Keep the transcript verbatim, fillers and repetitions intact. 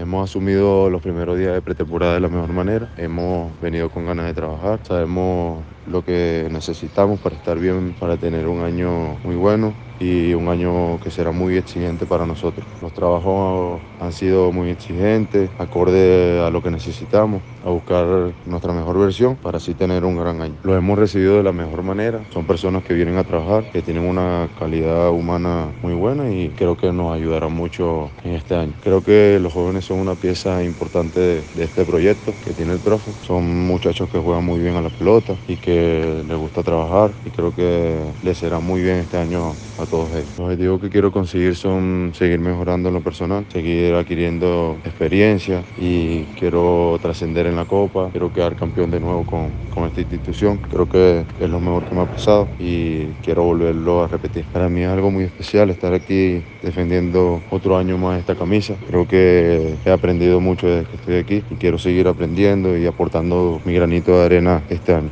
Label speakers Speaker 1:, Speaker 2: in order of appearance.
Speaker 1: Hemos asumido los primeros días de pretemporada de la mejor manera. Hemos venido con ganas de trabajar. Sabemos lo que necesitamos para estar bien, para tener un año muy bueno y un año que será muy exigente para nosotros. Los trabajos han sido muy exigentes, acorde a lo que necesitamos, a buscar nuestra mejor versión para así tener un gran año. Los hemos recibido de la mejor manera. Son personas que vienen a trabajar, que tienen una calidad humana muy buena y creo que nos ayudará mucho en este año. Creo que los jóvenes son una pieza importante de, de este proyecto que tiene el profe. Son muchachos que juegan muy bien a la pelota y que les gusta trabajar y creo que les será muy bien este año a todos ellos. Los objetivos que quiero conseguir son seguir mejorando en lo personal, seguir adquiriendo experiencia y quiero trascender en la Copa, quiero quedar campeón de nuevo con, con esta institución. Creo que es lo mejor que me ha pasado y quiero volverlo a repetir. Para mí es algo muy especial estar aquí defendiendo otro año más esta camisa. Creo que he aprendido mucho desde que estoy aquí y quiero seguir aprendiendo y aportando mi granito de arena este año.